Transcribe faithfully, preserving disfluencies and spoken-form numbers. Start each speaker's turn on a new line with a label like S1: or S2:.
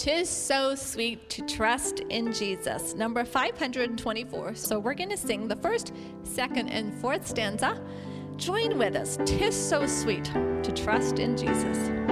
S1: 'Tis so sweet to trust in Jesus, number five hundred twenty-four. So we're going to sing the first, second, and fourth stanza. Join with us. 'Tis so sweet to trust in Jesus.